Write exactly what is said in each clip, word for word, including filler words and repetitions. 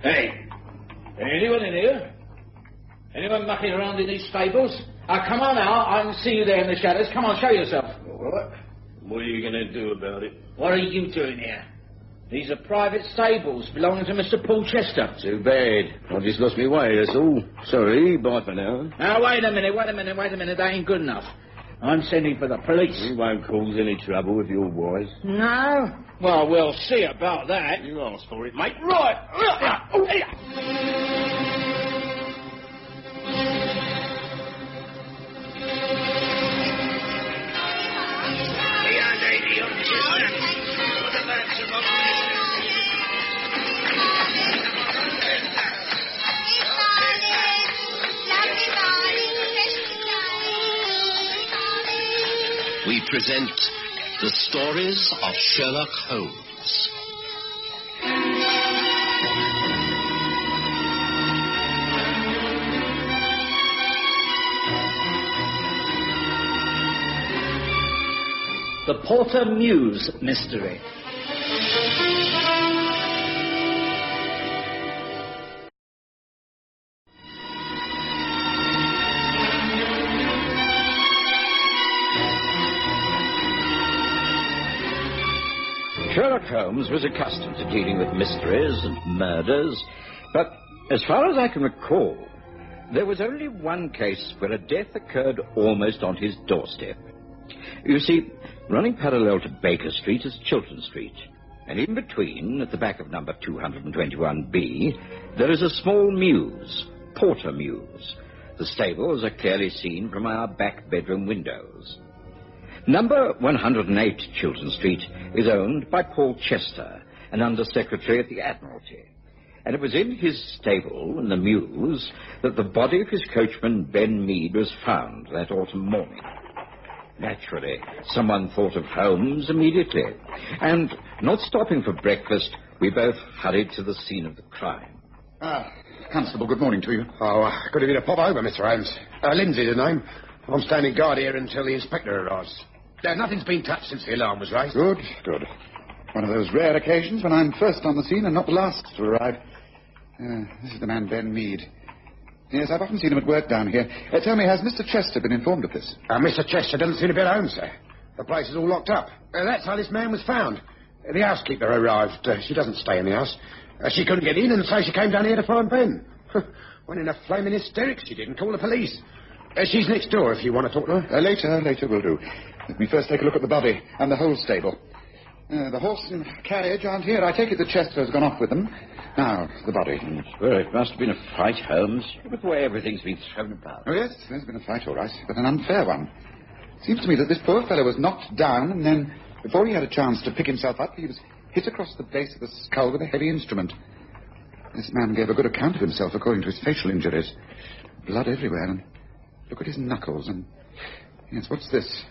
Hey, anyone in here? Anyone mucking around in these stables? Uh, come on now, I can see you there in the shadows. Come on, show yourself. What? What are you going to do about it? What are you doing here? These are private stables belonging to Mister Paul Chester. Too bad. I've just lost my way, that's all. Sorry, bye for now. Now, wait a minute, wait a minute, wait a minute. That ain't good enough. I'm sending for the police. You won't cause any trouble if you're wise. No? Well, we'll see about that. You asked for it, mate. Right. Oh, yeah. We present the stories of Sherlock Holmes. The Porter Mews Mystery. Sherlock Holmes was accustomed to dealing with mysteries and murders, but as far as I can recall, there was only one case where a death occurred almost on his doorstep. You see, running parallel to Baker Street is Chiltern Street, and in between, at the back of number two twenty-one B, there is a small mews, Porter Mews. The stables are clearly seen from our back bedroom windows. Number one oh eight Chiltern Street is owned by Paul Chester, an Under-Secretary at the Admiralty. And it was in his stable, in the mews, that the body of his coachman, Ben Mead, was found that autumn morning. Naturally, someone thought of Holmes immediately. And, not stopping for breakfast, we both hurried to the scene of the crime. Ah, Constable, good morning to you. Oh, uh, good of you to pop over, Mister Holmes. Uh, Lindsay's the name. I'm standing guard here until the inspector arrives. Uh, nothing's been touched since the alarm was raised. Good, good. One of those rare occasions when I'm first on the scene and not the last to arrive. Uh, this is the man, Ben Mead. Yes, I've often seen him at work down here. Uh, tell me, has Mister Chester been informed of this? Uh, Mister Chester doesn't seem to be at home, sir. The place is all locked up. Uh, that's how this man was found. Uh, the housekeeper arrived. Uh, she doesn't stay in the house. Uh, she couldn't get in, and so she came down here to find Ben. Went in a flaming hysterics, she did, and called the police. Uh, she's next door if you want to talk to her. Uh, later, later will do. Let me first take a look at the body and the whole stable. Uh, the horse and carriage aren't here. I take it that Chester has gone off with them. Now, the body. Well, it must have been a fight, Holmes. Look at the way everything's been thrown about. Oh, yes, there's been a fight, all right, but an unfair one. It seems to me that this poor fellow was knocked down, and then, before he had a chance to pick himself up, he was hit across the base of the skull with a heavy instrument. This man gave a good account of himself according to his facial injuries. Blood everywhere, and look at his knuckles, and... Yes, what's this?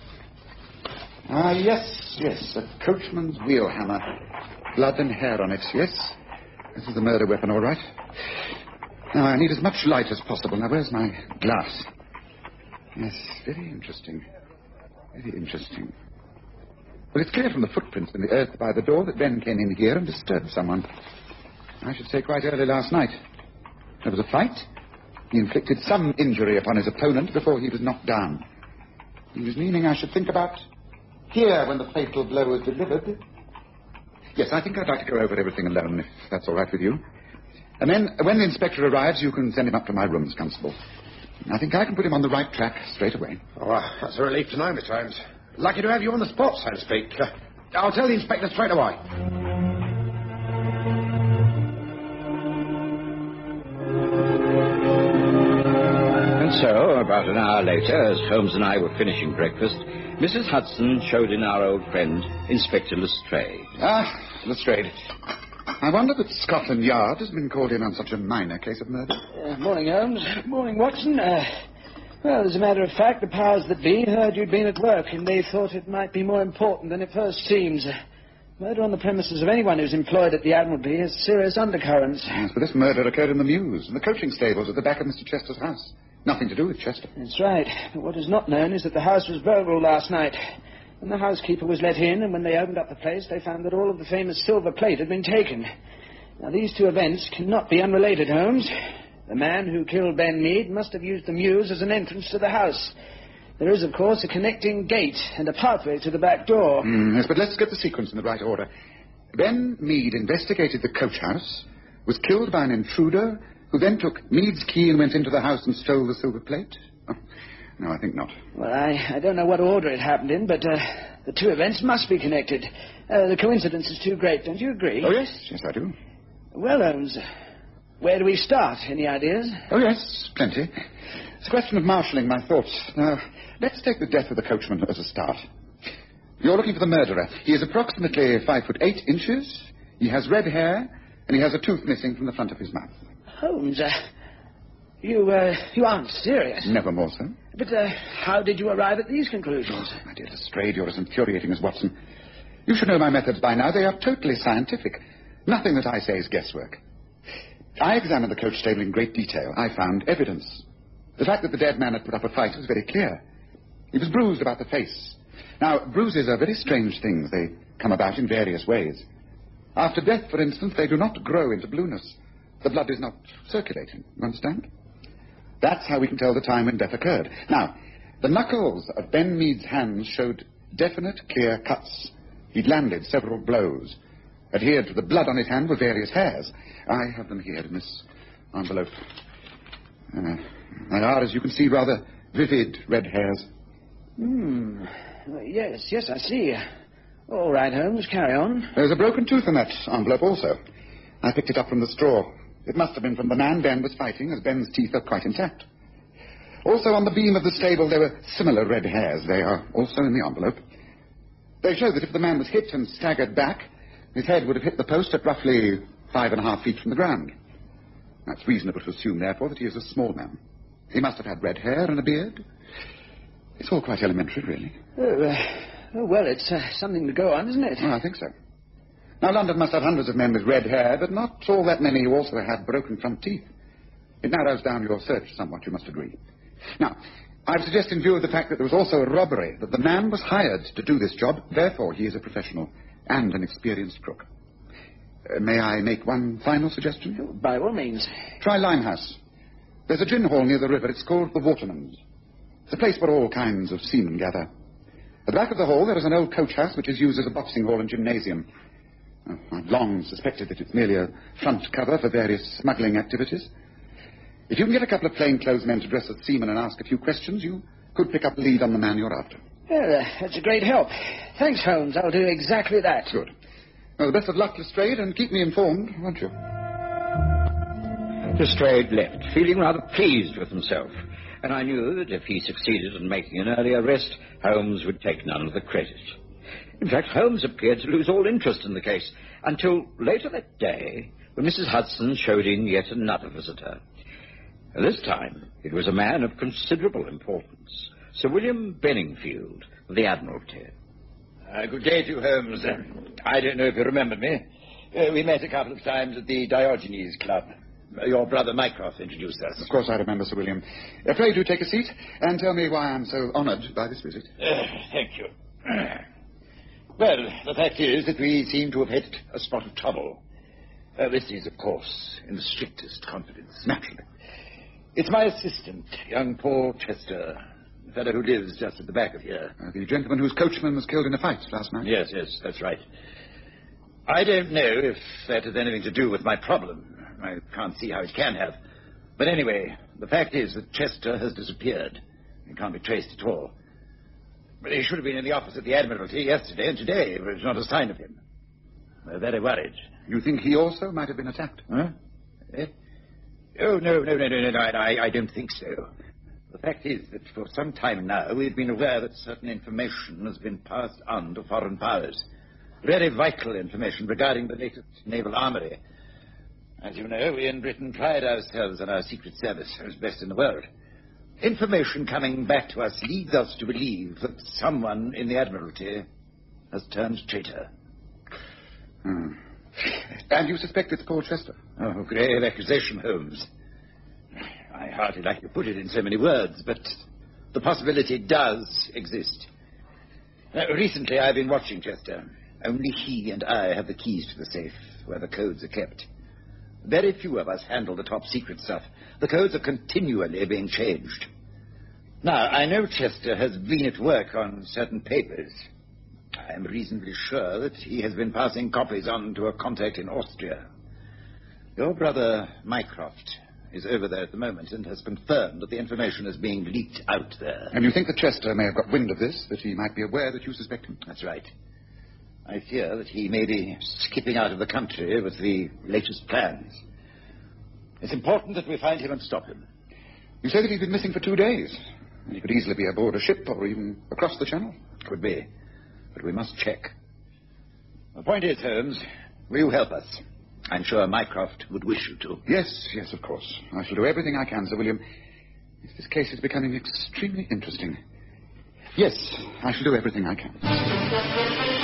Ah, yes, yes, a coachman's wheel hammer. Blood and hair on it, yes. This is the murder weapon, all right. Now, I need as much light as possible. Now, where's my glass? Yes, very interesting. Very interesting. Well, it's clear from the footprints in the earth by the door that Ben came in here and disturbed someone. I should say quite early last night. There was a fight. He inflicted some injury upon his opponent before he was knocked down. He was meaning I should think about here when the fatal blow was delivered. Yes, I think I'd like to go over everything alone, if that's all right with you. And then, when the inspector arrives, you can send him up to my rooms, Constable. I think I can put him on the right track straight away. Oh, uh, that's a relief to know, Mister Holmes. Lucky to have you on the spot, so to speak. Uh, I'll tell the inspector straight away. And so, about an hour later, as Holmes and I were finishing breakfast, Missus Hudson showed in our old friend, Inspector Lestrade. Ah, Lestrade. I wonder that Scotland Yard has been called in on such a minor case of murder. Uh, morning, Holmes. Morning, Watson. Uh, well, as a matter of fact, the powers that be heard you'd been at work, and they thought it might be more important than it first seems. Uh, murder on the premises of anyone who's employed at the Admiralty has serious undercurrents. Yes, but this murder occurred in the mews, in the coaching stables at the back of Mister Chester's house. Nothing to do with Chester. That's right. But what is not known is that the house was burgled last night. And the housekeeper was let in, and when they opened up the place, they found that all of the famous silver plate had been taken. Now, these two events cannot be unrelated, Holmes. The man who killed Ben Mead must have used the mews as an entrance to the house. There is, of course, a connecting gate and a pathway to the back door. Mm, yes, but let's get the sequence in the right order. Ben Mead investigated the coach house, was killed by an intruder, who then took Mead's key and went into the house and stole the silver plate? Oh, no, I think not. Well, I, I don't know what order it happened in, but uh, the two events must be connected. Uh, the coincidence is too great, don't you agree? Oh, yes, yes, I do. Well, Holmes, where do we start? Any ideas? Oh, yes, plenty. It's a question of marshalling my thoughts. Now, let's take the death of the coachman as a start. You're looking for the murderer. He is approximately five foot eight inches. He has red hair, and he has a tooth missing from the front of his mouth. Holmes, uh, you, uh, you aren't serious. Never more so. But uh, how did you arrive at these conclusions? Oh, my dear Lestrade, you're as infuriating as Watson. You should know my methods by now. They are totally scientific. Nothing that I say is guesswork. I examined the coach stable in great detail. I found evidence. The fact that the dead man had put up a fight was very clear. He was bruised about the face. Now, bruises are very strange things. They come about in various ways. After death, for instance, they do not grow into blueness. The blood is not circulating. You understand? That's how we can tell the time when death occurred. Now, the knuckles of Ben Mead's hands showed definite, clear cuts. He'd landed several blows. Adhered to the blood on his hand were various hairs. I have them here in this envelope. Uh, they are, as you can see, rather vivid red hairs. Hmm. Well, yes, yes, I see. All right, Holmes, carry on. There's a broken tooth in that envelope also. I picked it up from the straw. It must have been from the man Ben was fighting, as Ben's teeth are quite intact. Also, on the beam of the stable, there were similar red hairs. They are also in the envelope. They show that if the man was hit and staggered back, his head would have hit the post at roughly five and a half feet from the ground. That's reasonable to assume, therefore, that he is a small man. He must have had red hair and a beard. It's all quite elementary, really. Oh, uh, oh well, it's uh, something to go on, isn't it? Well, I think so. Now, London must have hundreds of men with red hair, but not all that many who also had broken front teeth. It narrows down your search somewhat, you must agree. Now, I would suggest in view of the fact that there was also a robbery, that the man was hired to do this job, therefore he is a professional and an experienced crook. Uh, may I make one final suggestion? Oh, by all means. Try Limehouse. There's a gin hall near the river. It's called the Waterman's. It's a place where all kinds of seamen gather. At the back of the hall, there is an old coach house which is used as a boxing hall and gymnasium. Oh, I've long suspected that it's merely a front cover for various smuggling activities. If you can get a couple of plainclothes men to dress as seamen and ask a few questions, you could pick up the lead on the man you're after. Well, uh, that's a great help. Thanks, Holmes. I'll do exactly that. Good. Well, the best of luck, Lestrade, and keep me informed, won't you? Lestrade left, feeling rather pleased with himself, and I knew that if he succeeded in making an early arrest, Holmes would take none of the credit. In fact, Holmes appeared to lose all interest in the case, until later that day, when Missus Hudson showed in yet another visitor. This time, it was a man of considerable importance, Sir William Benningfield, of the Admiralty. Uh, good day to you, Holmes. Uh, I don't know if you remember me. Uh, we met a couple of times at the Diogenes Club. Uh, your brother Mycroft introduced us. Of course I remember, Sir William. Uh, pray do take a seat and tell me why I'm so honoured by this visit. Uh, thank you. Well, the fact is that we seem to have hit a spot of trouble. Uh, this is, of course, in the strictest confidence. Naturally. It's my assistant, young Paul Chester, the fellow who lives just at the back of here. Uh, the gentleman whose coachman was killed in a fight last night? Yes, yes, that's right. I don't know if that has anything to do with my problem. I can't see how it can have. But anyway, the fact is that Chester has disappeared. He can't be traced at all. But he should have been in the office at the Admiralty yesterday and today. There's not a sign of him. We're very worried. You think he also might have been attacked? Huh? Eh? Oh, no, no, no, no, no, no, I, I don't think so. The fact is that for some time now we've been aware that certain information has been passed on to foreign powers. Very vital information regarding the latest naval armory. As you know, we in Britain pride ourselves on our secret service as best in the world. Information coming back to us leads us to believe that someone in the Admiralty has turned traitor. Hmm. And you suspect it's Paul Chester? Oh, grave accusation, Holmes. I hardly like to put it in so many words, but the possibility does exist. Now, recently I've been watching Chester. Only he and I have the keys to the safe where the codes are kept. Very few of us handle the top secret stuff. The codes are continually being changed. Now, I know Chester has been at work on certain papers. I am reasonably sure that he has been passing copies on to a contact in Austria. Your brother, Mycroft, is over there at the moment and has confirmed that the information is being leaked out there. And you think that Chester may have got wind of this, that he might be aware that you suspect him? That's right. I fear that he may be skipping out of the country with the latest plans. It's important that we find him and stop him. You say that he's been missing for two days. He could easily be aboard a ship or even across the channel. Could be. But we must check. The point is, Holmes, will you help us? I'm sure Mycroft would wish you to. Yes, yes, of course. I shall do everything I can, Sir William. This case is becoming extremely interesting. Yes, I shall do everything I can.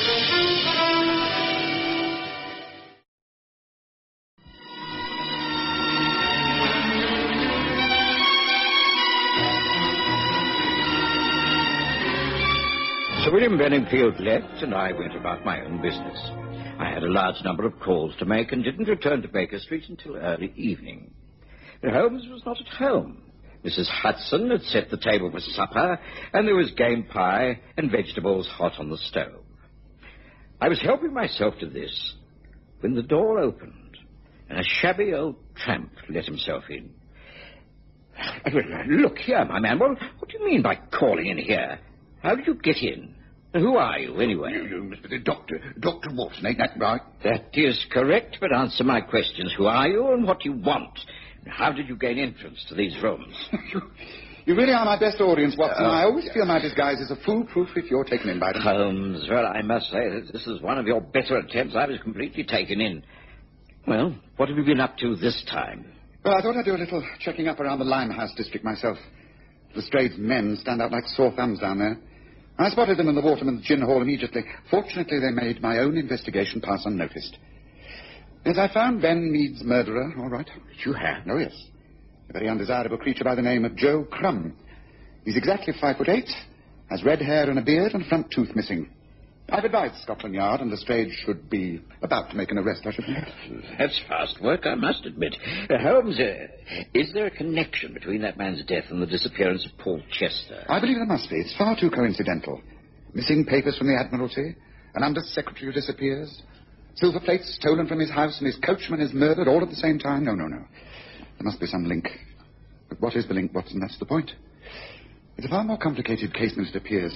Sir William Benningfield left, and I went about my own business. I had a large number of calls to make and didn't return to Baker Street until early evening. But Holmes was not at home. Missus Hudson had set the table for supper, and there was game pie and vegetables hot on the stove. I was helping myself to this when the door opened, and a shabby old tramp let himself in. Look here, my man, what, what do you mean by calling in here? How did you get in? Who are you, anyway? You, you, Mister Doctor, Doctor Watson, ain't that right? That is correct, but answer my questions. Who are you and what do you want? And how did you gain entrance to these rooms? you, you really are my best audience, Watson. Uh, I always feel my disguise is a foolproof if you're taken in by them. Holmes, well, I must say that this is one of your better attempts. I was completely taken in. Well, what have you been up to this time? Well, I thought I'd do a little checking up around the Limehouse district myself. Lestrade's men stand out like sore thumbs down there. I spotted them in the Waterman's Gin Hall immediately. Fortunately, they made my own investigation pass unnoticed. Yes, I found Ben Mead's murderer, all right. You have? Oh, yes. A very undesirable creature by the name of Joe Crumb. He's exactly five foot eight, has red hair and a beard, and a front tooth missing. I've advised Scotland Yard, and Lestrade should be about to make an arrest, I should think. That's fast work, I must admit. Uh, Holmes, uh, is there a connection between that man's death and the disappearance of Paul Chester? I believe there must be. It's far too coincidental. Missing papers from the Admiralty, an under-secretary who disappears, silver plates stolen from his house, and his coachman is murdered all at the same time. No, no, no. There must be some link. But what is the link, Watson? That's the point. It's a far more complicated case than it appears.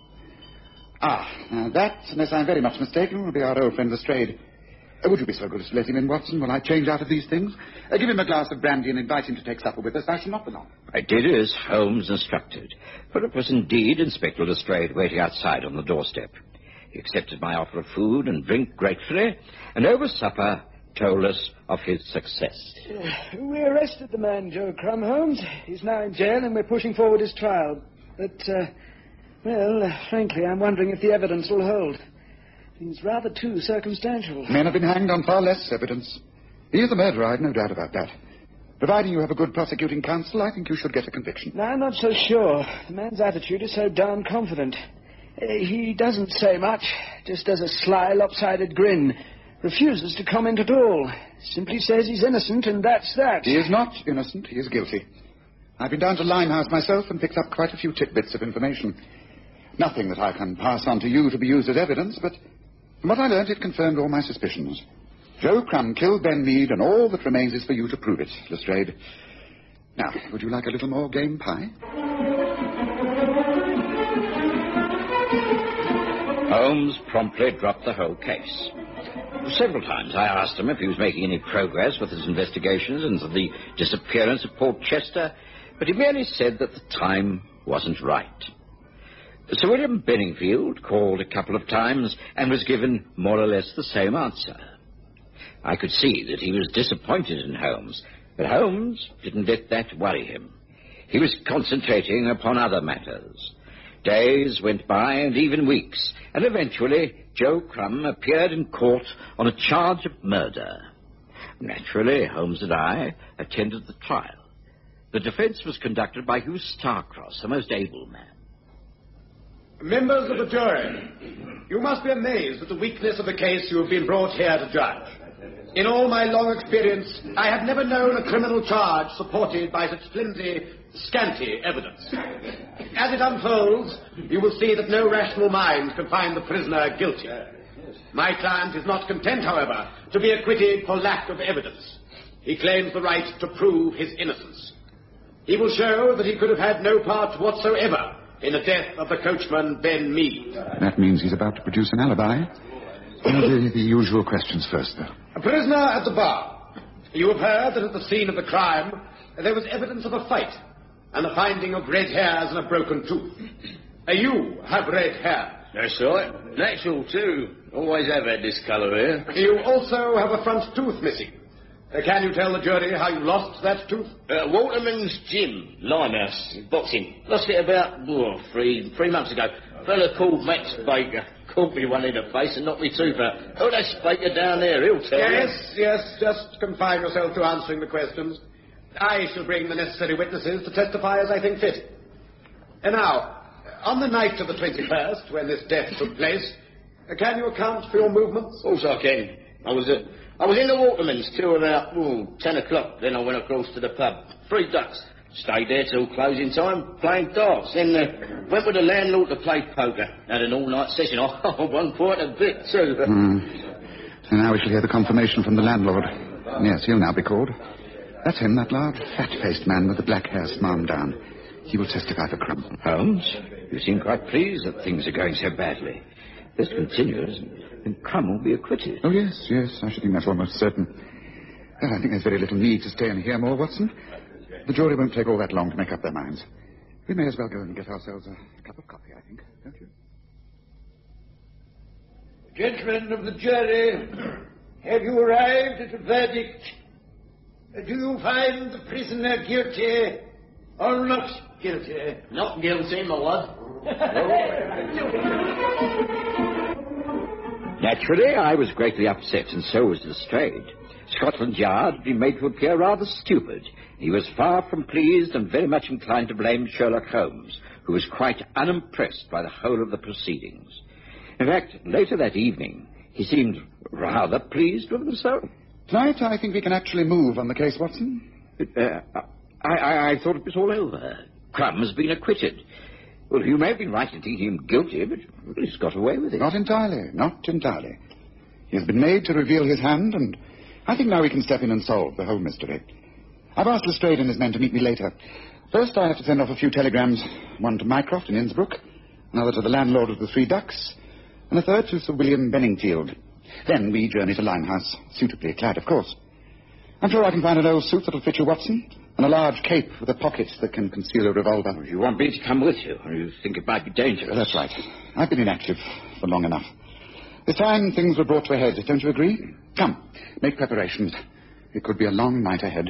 Ah, now that, unless I'm very much mistaken, will be our old friend Lestrade. Uh, would you be so good as to let him in, Watson, while I change out of these things? Uh, give him a glass of brandy and invite him to take supper with us. I shall not be long. I did as Holmes instructed, for it was indeed Inspector Lestrade waiting outside on the doorstep. He accepted my offer of food and drink gratefully, and over supper told us of his success. Uh, we arrested the man, Joe Crumb, Holmes. He's now in jail, and we're pushing forward his trial. But, uh, well, uh, frankly, I'm wondering if the evidence will hold. It's rather too circumstantial. Men have been hanged on far less evidence. He is a murderer, I've no doubt about that. Providing you have a good prosecuting counsel, I think you should get a conviction. No, I'm not so sure. The man's attitude is so darn confident. Uh, he doesn't say much, just does a sly, lopsided grin. Refuses to comment at all. Simply says he's innocent, and that's that. He is not innocent. He is guilty. I've been down to Limehouse myself and picked up quite a few tidbits of information. Nothing that I can pass on to you to be used as evidence, but from what I learned, it confirmed all my suspicions. Joe Crumb killed Ben Mead, and all that remains is for you to prove it, Lestrade. Now, would you like a little more game pie? Holmes promptly dropped the whole case. Several times I asked him if he was making any progress with his investigations into the disappearance of Paul Chester, but he merely said that the time wasn't right. Sir William Benningfield called a couple of times and was given more or less the same answer. I could see that he was disappointed in Holmes, but Holmes didn't let that worry him. He was concentrating upon other matters. Days went by, and even weeks, and eventually Joe Crumb appeared in court on a charge of murder. Naturally, Holmes and I attended the trial. The defense was conducted by Hugh Starcross, a most able man. Members of the jury, you must be amazed at the weakness of the case you have been brought here to judge. In all my long experience, I have never known a criminal charge supported by such flimsy, scanty evidence. As it unfolds, you will see that no rational mind can find the prisoner guilty. My client is not content, however, to be acquitted for lack of evidence. He claims the right to prove his innocence. He will show that he could have had no part whatsoever in the death of the coachman, Ben Mead. That means he's about to produce an alibi. Well, the, the usual questions first, though. A prisoner at the bar. You have heard that at the scene of the crime, there was evidence of a fight and the finding of red hairs and a broken tooth. Uh, you have red hair. That's right. Natural, too. Always have had this colour here. You also have a front tooth missing. Uh, can you tell the jury how you lost that tooth? Uh, Waterman's Gym, Limehouse, boxing. Lost it about oh, three three months ago. A fella called Max Baker caught me one in the face and knocked me tooth out. Oh, that's Baker down there, he'll tell you. Yes, yes, just confine yourself to answering the questions. I shall bring the necessary witnesses to testify as I think fit. And now, on the night of the twenty-first, when this death took place, uh, can you account for your movements? Of course I can. I was at... I was in the Waterman's till about ooh, ten o'clock. Then I went across to the pub. Three ducks. Stayed there till closing time, playing darts. Then uh, went with the landlord to play poker. Had an all-night session. Oh, one point a bit, too. Mm. So now we shall hear the confirmation from the landlord. Yes, he'll now be called. That's him, that large, fat-faced man with the black hair smarmed down. He will testify for Crum. Holmes, you seem quite pleased that things are going so badly. This continues, and Crum will be acquitted. Oh, yes, yes, I should think that's almost certain. Well, I think there's very little need to stay and hear more, Watson. The jury won't take all that long to make up their minds. We may as well go and get ourselves a cup of coffee, I think, don't you? Gentlemen of the jury, have you arrived at a verdict? Do you find the prisoner guilty or not guilty? Not guilty, my lord. Naturally, I was greatly upset, and so was Lestrade. Scotland Yard had been made to appear rather stupid. He was far from pleased and very much inclined to blame Sherlock Holmes, who was quite unimpressed by the whole of the proceedings. In fact, later that evening, he seemed rather pleased with himself. Tonight, I think we can actually move on the case, Watson. Uh, I, I, I thought it was all over. Crum has been acquitted. Well, you may have been right in thinking him guilty, but he's got away with it. Not entirely, not entirely. He has been made to reveal his hand, and I think now we can step in and solve the whole mystery. I've asked Lestrade and his men to meet me later. First, I have to send off a few telegrams, one to Mycroft in Innsbruck, another to the landlord of the Three Ducks, and a third to Sir William Benningfield. Then we journey to Limehouse, suitably clad, of course. I'm sure I can find an old suit that'll fit you, Watson, and a large cape with a pocket that can conceal a revolver. You want me to come with you, or you think it might be dangerous? That's right. I've been inactive for long enough. This time things were brought to a head, don't you agree? Come, make preparations. It could be a long night ahead.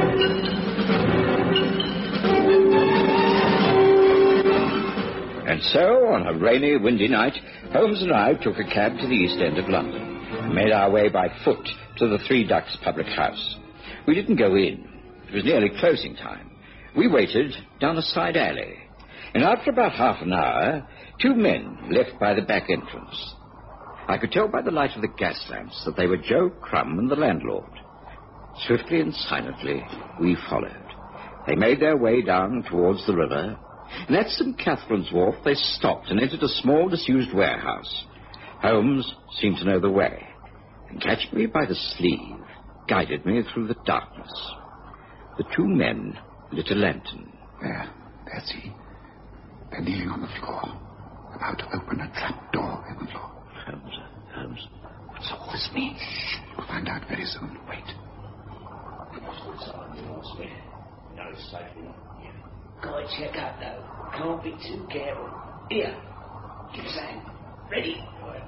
And so, on a rainy, windy night, Holmes and I took a cab to the East End of London and made our way by foot to the Three Ducks public house. We didn't go in. It was nearly closing time. We waited down a side alley, and after about half an hour, two men left by the back entrance. I could tell by the light of the gas lamps that they were Joe Crum and the landlord. Swiftly and silently, we followed. They made their way down towards the river, and at Saint Catherine's Wharf they stopped and entered a small disused warehouse. Holmes seemed to know the way, and catching me by the sleeve, guided me through the darkness. The two men lit a lantern. There, there's he. They're kneeling on the floor, about to open a trap door in the floor. Holmes, Holmes, what's all this mean? Shh, you'll find out very soon. Wait. No safety. Gotta check out, though. Can't be too careful. Here, keep saying. Ready.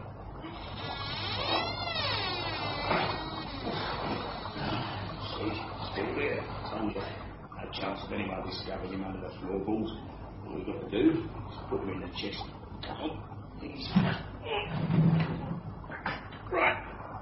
Still here. No chance of anyone discovering him under the floorboards. All we've got to do is put him in the chest. Come on. Easy. Right.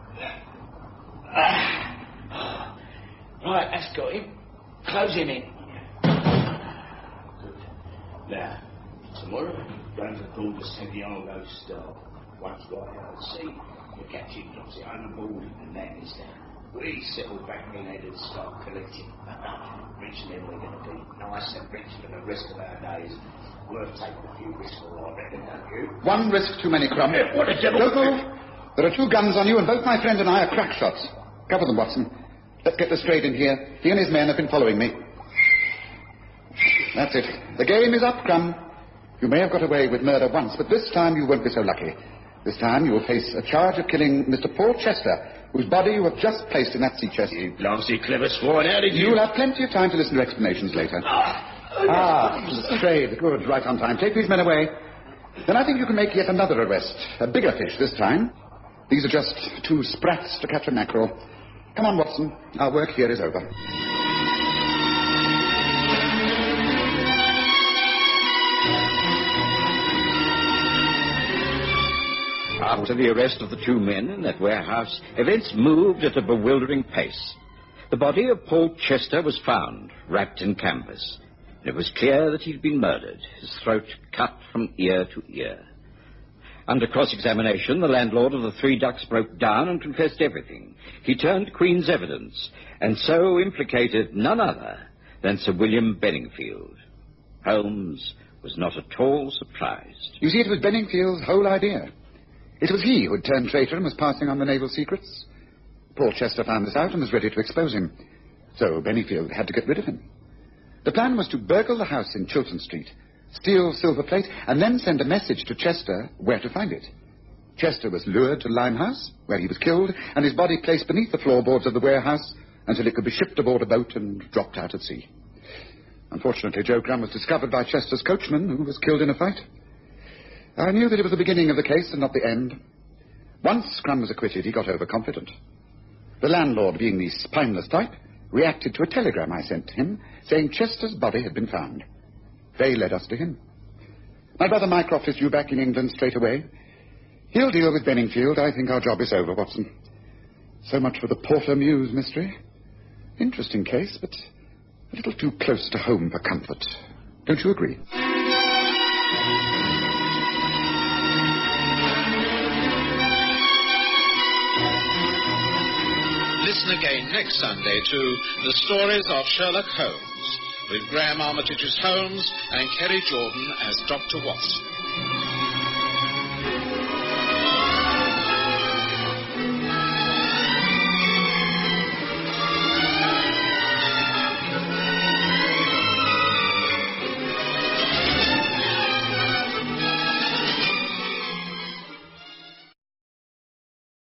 Right, that's got him. Close him in. Good. Now, tomorrow, going to call the Santiago Star. Once got out at sea, the captain drops it overboard and land is down. We settled back in head and start collecting. Rich and then we're going to be nice and rich for the rest of our days. Worth taking a few risks for, I reckon, don't you? One risk too many, Crumb. What a devil! Don't move. There are two guns on you, and both my friend and I are crack shots. Cover them, Watson. Let's get this straight in here. He and his men have been following me. That's it. The game is up, Crumb. You may have got away with murder once, but this time you won't be so lucky. This time you will face a charge of killing Mister Paul Chester, whose body you have just placed in that sea chest. You blasted clever swan, how did you... You'll have plenty of time to listen to explanations later. Ah, Lestrade, good, right on time. Take these men away. Then I think you can make yet another arrest. A bigger fish this time. These are just two sprats to catch a mackerel. Come on, Watson. Our work here is over. After the arrest of the two men in that warehouse, events moved at a bewildering pace. The body of Paul Chester was found, wrapped in canvas. It was clear that he'd been murdered, his throat cut from ear to ear. Under cross-examination, the landlord of the Three Ducks broke down and confessed everything. He turned Queen's evidence, and so implicated none other than Sir William Benningfield. Holmes was not at all surprised. You see, it was Benningfield's whole idea. It was he who had turned traitor and was passing on the naval secrets. Paul Chester found this out and was ready to expose him. So Benningfield had to get rid of him. The plan was to burgle the house in Chiltern Street, steal silver plate, and then send a message to Chester where to find it. Chester was lured to Limehouse, where he was killed, and his body placed beneath the floorboards of the warehouse until it could be shipped aboard a boat and dropped out at sea. Unfortunately, Joe Crumb was discovered by Chester's coachman, who was killed in a fight. I knew that it was the beginning of the case and not the end. Once Crumb was acquitted, he got overconfident. The landlord, being the spineless type, reacted to a telegram I sent him, saying Chester's body had been found. They led us to him. My brother Mycroft is due back in England straight away. He'll deal with Benningfield. I think our job is over, Watson. So much for the Porter Mews mystery. Interesting case, but a little too close to home for comfort. Don't you agree? Listen again next Sunday to The Stories of Sherlock Holmes, with Graham Armitage's Holmes and Kerry Jordan as Doctor Watson.